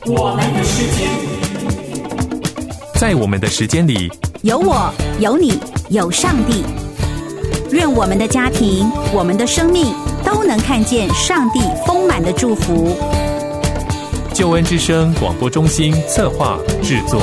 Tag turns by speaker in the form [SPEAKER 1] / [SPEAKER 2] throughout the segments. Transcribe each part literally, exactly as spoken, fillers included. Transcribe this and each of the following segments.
[SPEAKER 1] 我们的时间，
[SPEAKER 2] 在我们的时间里，
[SPEAKER 3] 有我，有你，有上帝。愿我们的家庭，我们的生命都能看见上帝丰满的祝福。
[SPEAKER 2] 救恩之声广播中心策划制作。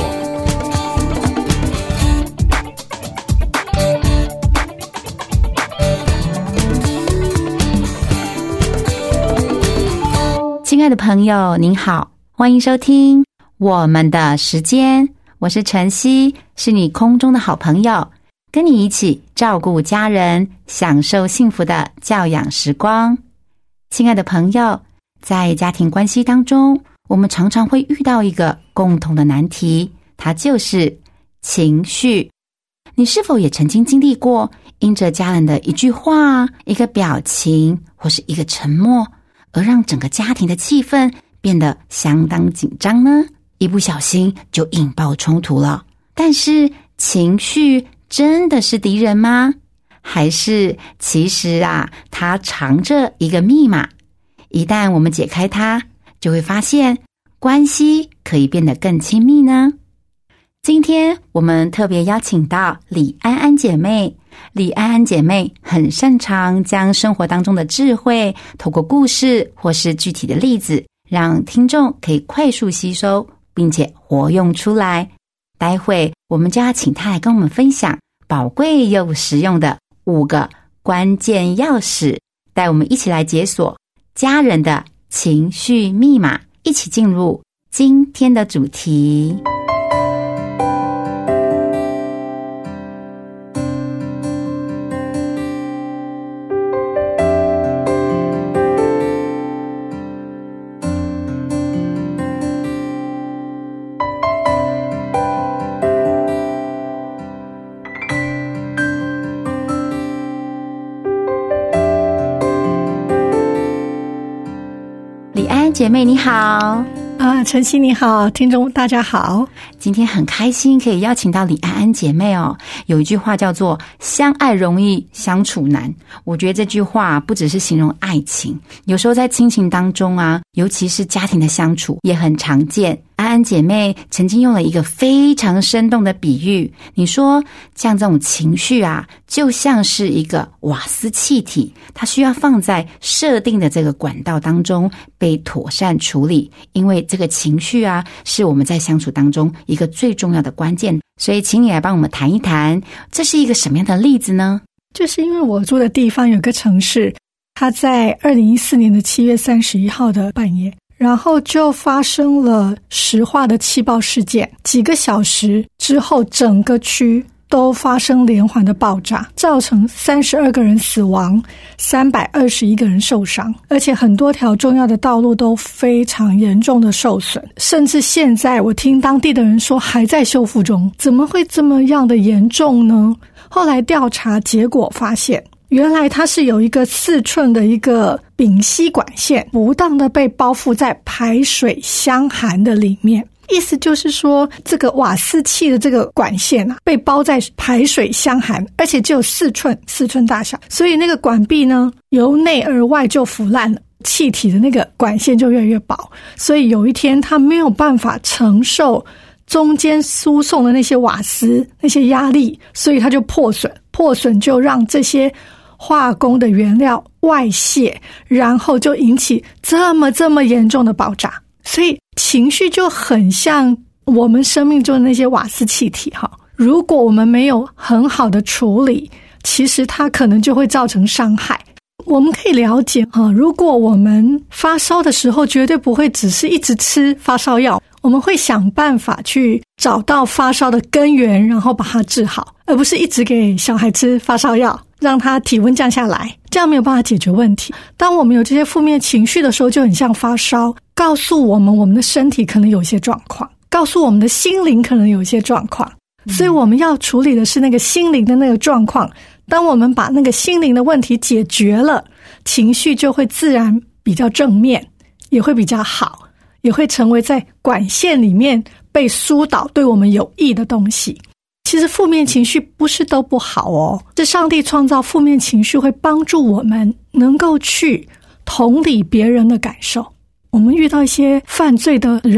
[SPEAKER 4] 亲爱的朋友您好，欢迎收听我们的时间，我是晨曦，是你空中的好朋友，跟你一起照顾家人，享受幸福的教养时光。亲爱的朋友，在家庭关系当中，我们常常会遇到一个共同的难题，它就是情绪。你是否也曾经经历过因着家人的一句话、一个表情或是一个沉默，而让整个家庭的气氛变得相当紧张呢？一不小心就引爆冲突了。但是情绪真的是敌人吗？还是其实啊，它藏着一个密码，一旦我们解开它，就会发现关系可以变得更亲密呢？今天我们特别邀请到李安安姐妹。李安安姐妹很擅长将生活当中的智慧透过故事或是具体的例子，让听众可以快速吸收并且活用出来。待会我们就要请她来跟我们分享宝贵又实用的五个关键钥匙，带我们一起来解锁家人的情绪密码，一起进入今天的主题。姐妹你好
[SPEAKER 5] 啊，晨曦你好，听众大家好。
[SPEAKER 4] 今天很开心可以邀请到李安安姐妹哦。有一句话叫做相爱容易相处难，我觉得这句话不只是形容爱情，有时候在亲情当中啊，尤其是家庭的相处也很常见。安安姐妹曾经用了一个非常生动的比喻，你说像这种情绪啊，就像是一个瓦斯气体，它需要放在设定的这个管道当中被妥善处理，因为这个情绪啊，是我们在相处当中一个最重要的关键。所以请你来帮我们谈一谈，这是一个什么样的例子呢？
[SPEAKER 5] 就是因为我住的地方有个城市，它在二零一四年的七月三十一号的半夜，然后就发生了石化的气爆事件，几个小时之后整个区都发生连环的爆炸，造成三十二个人死亡，三百二十一个人受伤，而且很多条重要的道路都非常严重的受损，甚至现在我听当地的人说还在修复中。怎么会这么样的严重呢？后来调查结果发现，原来它是有一个四寸的一个丙烯管线不当的被包覆在排水箱涵的里面，意思就是说这个瓦斯气的这个管线啊，被包在排水箱涵，而且只有四寸四寸大小，所以那个管壁呢由内而外就腐烂了，气体的那个管线就越来越薄，所以有一天它没有办法承受中间输送的那些瓦斯那些压力，所以它就破损，破损就让这些化工的原料外泄，然后就引起这么这么严重的爆炸。所以情绪就很像我们生命中的那些瓦斯气体哈，如果我们没有很好的处理，其实它可能就会造成伤害。我们可以了解哈，如果我们发烧的时候，绝对不会只是一直吃发烧药，我们会想办法去找到发烧的根源，然后把它治好，而不是一直给小孩吃发烧药，让他体温降下来，这样没有办法解决问题。当我们有这些负面情绪的时候，就很像发烧，告诉我们我们的身体可能有一些状况，告诉我们的心灵可能有一些状况，所以我们要处理的是那个心灵的那个状况。当我们把那个心灵的问题解决了，情绪就会自然比较正面，也会比较好，也会成为在管线里面被疏导对我们有益的东西。其实负面情绪不是都不好哦，是上帝创造负面情绪会帮助我们能够去同理别人的感受。我们遇到一些犯罪的人，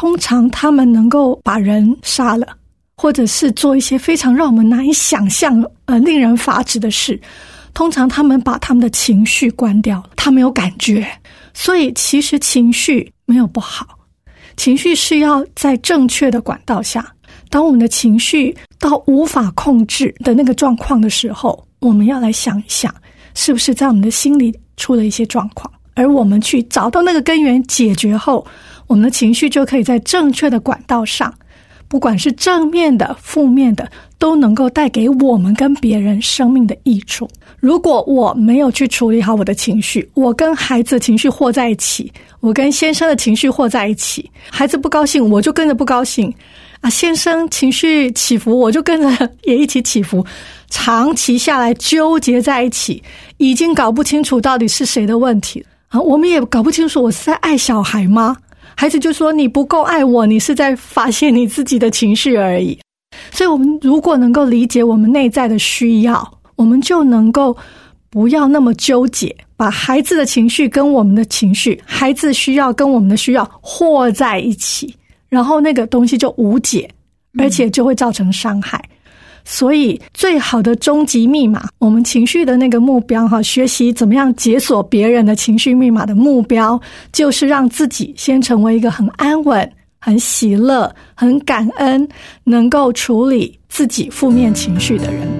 [SPEAKER 5] 通常他们能够把人杀了，或者是做一些非常让我们难以想象呃令人发指的事。通常他们把他们的情绪关掉了，他没有感觉。所以其实情绪没有不好，情绪是要在正确的管道下。当我们的情绪到无法控制的那个状况的时候，我们要来想一想，是不是在我们的心里出了一些状况，而我们去找到那个根源解决后，我们的情绪就可以在正确的管道上，不管是正面的负面的，都能够带给我们跟别人生命的益处。如果我没有去处理好我的情绪，我跟孩子的情绪和在一起，我跟先生的情绪和在一起，孩子不高兴我就跟着不高兴啊，先生情绪起伏我就跟着也一起起伏，长期下来纠结在一起，已经搞不清楚到底是谁的问题啊，我们也搞不清楚我是在爱小孩吗？孩子就说你不够爱我，你是在发泄你自己的情绪而已。所以我们如果能够理解我们内在的需要，我们就能够不要那么纠结，把孩子的情绪跟我们的情绪，孩子需要跟我们的需要和在一起，然后那个东西就无解，而且就会造成伤害。所以最好的终极密码，我们情绪的那个目标哈，学习怎么样解锁别人的情绪密码的目标，就是让自己先成为一个很安稳、很喜乐、很感恩，能够处理自己负面情绪的人。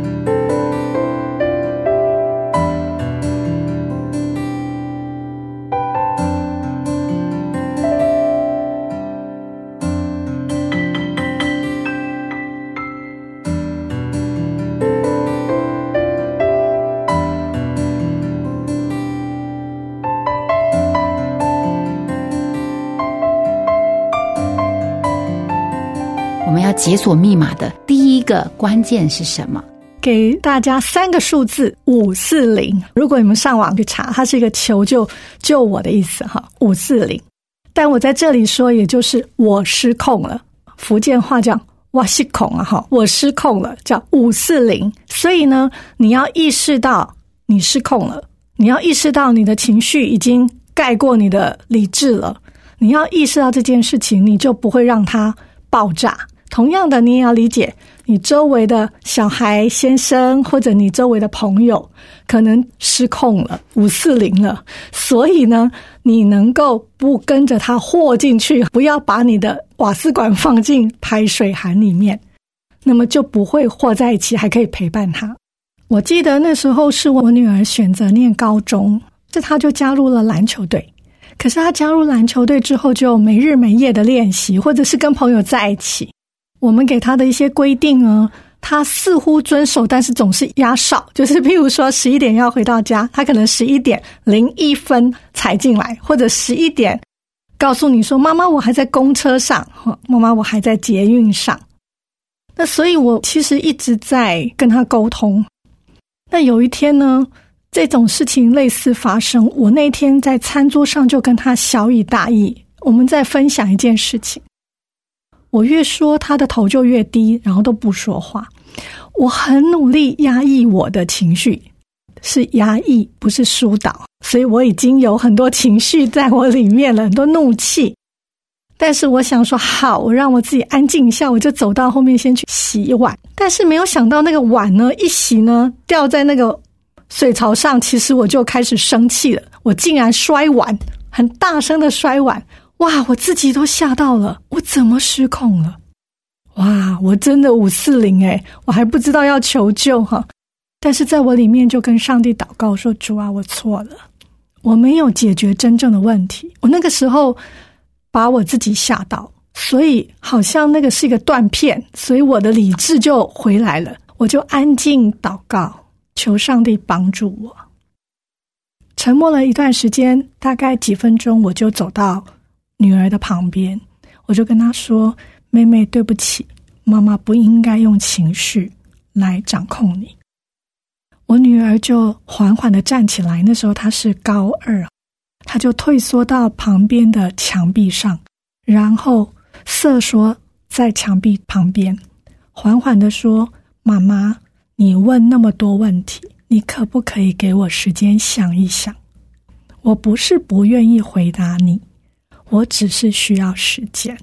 [SPEAKER 4] 我们要解锁密码的第一个关键是什么？
[SPEAKER 5] 给大家三个数字五四零，如果你们上网去查，它是一个求救救我的意思哈，五四零。但我在这里说，也就是我失控了，福建话叫我失控啊哈，我失控了，叫五四零。所以呢，你要意识到你失控了，你要意识到你的情绪已经盖过你的理智了，你要意识到这件事情，你就不会让它爆炸。同样的，你也要理解你周围的小孩、先生或者你周围的朋友可能失控了，五四零了，所以呢，你能够不跟着他和进去，不要把你的瓦斯管放进排水函里面，那么就不会和在一起，还可以陪伴他。我记得那时候是我女儿选择念高中，这她就加入了篮球队。可是她加入篮球队之后，就没日没夜的练习，或者是跟朋友在一起。我们给他的一些规定呢，他似乎遵守，但是总是压哨，就是譬如说十一点要回到家，他可能十一点零一分才进来，或者十一点告诉你说妈妈我还在公车上，妈妈我还在捷运上。那所以我其实一直在跟他沟通。那有一天呢，这种事情类似发生，我那天在餐桌上就跟他小以大义，我们在分享一件事情。我越说他的头就越低，然后都不说话。我很努力压抑我的情绪，是压抑不是疏导，所以我已经有很多情绪在我里面了，很多怒气。但是我想说好，我让我自己安静一下，我就走到后面先去洗碗。但是没有想到那个碗呢，一洗呢掉在那个水槽上，其实我就开始生气了，我竟然摔碗，很大声的摔碗。哇，我自己都吓到了，我怎么失控了？哇，我真的五四零诶，我还不知道要求救哈。但是在我里面就跟上帝祷告说，主啊，我错了，我没有解决真正的问题。我那个时候把我自己吓到，所以好像那个是一个断片，所以我的理智就回来了，我就安静祷告，求上帝帮助我。沉默了一段时间，大概几分钟，我就走到女儿的旁边，我就跟她说，妹妹对不起，妈妈不应该用情绪来掌控你。我女儿就缓缓地站起来，那时候她是高二，她就退缩到旁边的墙壁上，然后瑟缩在墙壁旁边，缓缓地说，妈妈，你问那么多问题，你可不可以给我时间想一想？我不是不愿意回答你，我只是需要时间。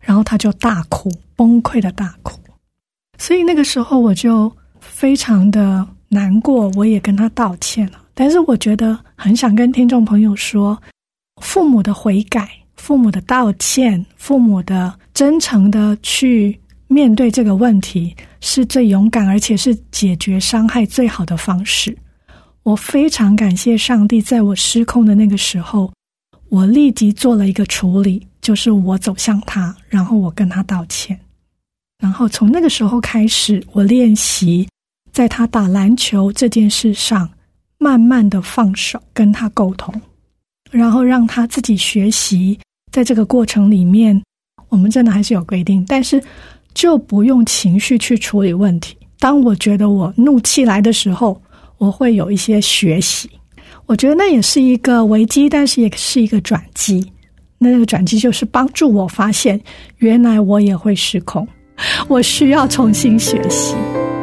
[SPEAKER 5] 然后他就大哭，崩溃的大哭。所以那个时候我就非常的难过，我也跟他道歉了。但是我觉得很想跟听众朋友说，父母的悔改，父母的道歉，父母的真诚的去面对这个问题，是最勇敢而且是解决伤害最好的方式。我非常感谢上帝，在我失控的那个时候，我立即做了一个处理，就是我走向他，然后我跟他道歉。然后从那个时候开始，我练习在他打篮球这件事上慢慢的放手，跟他沟通，然后让他自己学习。在这个过程里面，我们真的还是有规定，但是就不用情绪去处理问题。当我觉得我怒气来的时候，我会有一些学习，我觉得那也是一个危机，但是也是一个转机。那个转机就是帮助我发现，原来我也会失控，我需要重新学习。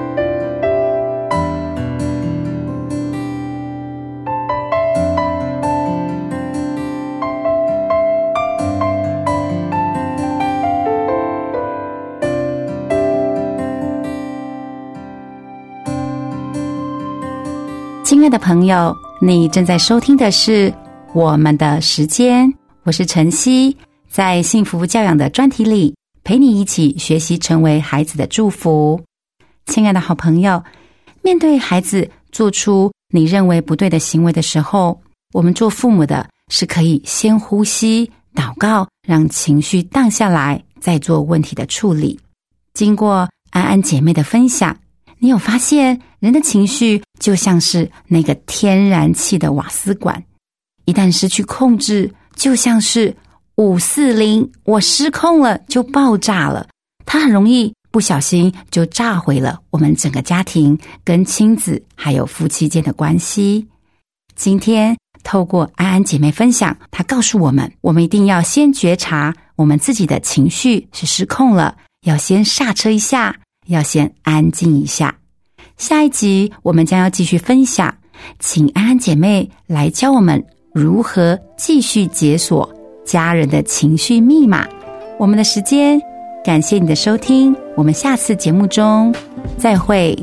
[SPEAKER 4] 亲爱的朋友，你正在收听的是我们的时间，我是晨曦，在幸福教养的专题里陪你一起学习成为孩子的祝福。亲爱的好朋友，面对孩子做出你认为不对的行为的时候，我们做父母的是可以先呼吸祷告，让情绪荡下来，再做问题的处理。经过安安姐妹的分享，你有发现人的情绪就像是那个天然气的瓦斯管，一旦失去控制，就像是五四零，我失控了就爆炸了，它很容易不小心就炸毁了我们整个家庭跟亲子还有夫妻间的关系。今天透过安安姐妹分享，她告诉我们，我们一定要先觉察我们自己的情绪是失控了，要先刹车一下，要先安静一下。下一集我们将要继续分享，请安安姐妹来教我们如何继续解锁家人的情绪密码。我们的时间，感谢你的收听，我们下次节目中再会。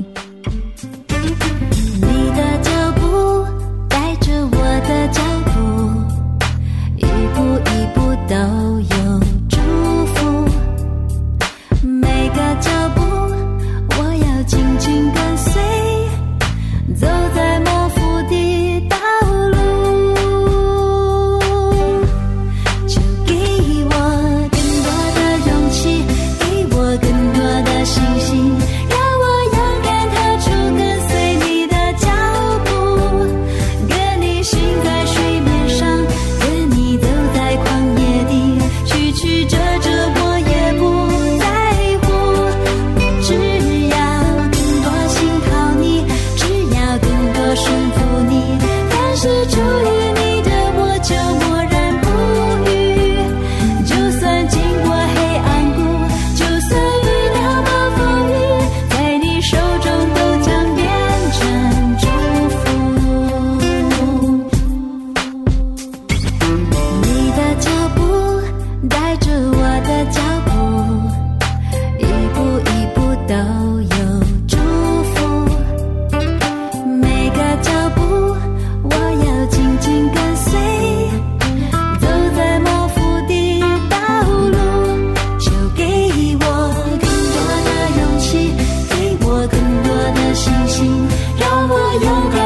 [SPEAKER 6] 你的脚步带着我的脚步，一步一步都有祝福，每个脚步我要紧紧跟随，走在模糊的道路，就给我更多的勇气，给我更多的信心，让我勇敢踏出跟随你的脚步，跟你行在水面上，跟你走在旷野里，曲曲折折我也不在乎，只要更多信靠你，只要更多顺服你，凡是出于你的我就默然不语，就算经过黑暗谷，就算遇到暴风雨，在你手中都将变成祝福。你的脚步带着我的脚步，一步一步都有祝福，每个脚步我要紧紧跟随，走在模糊的道路，就给我更多的勇气，给我更多的信心，让我勇敢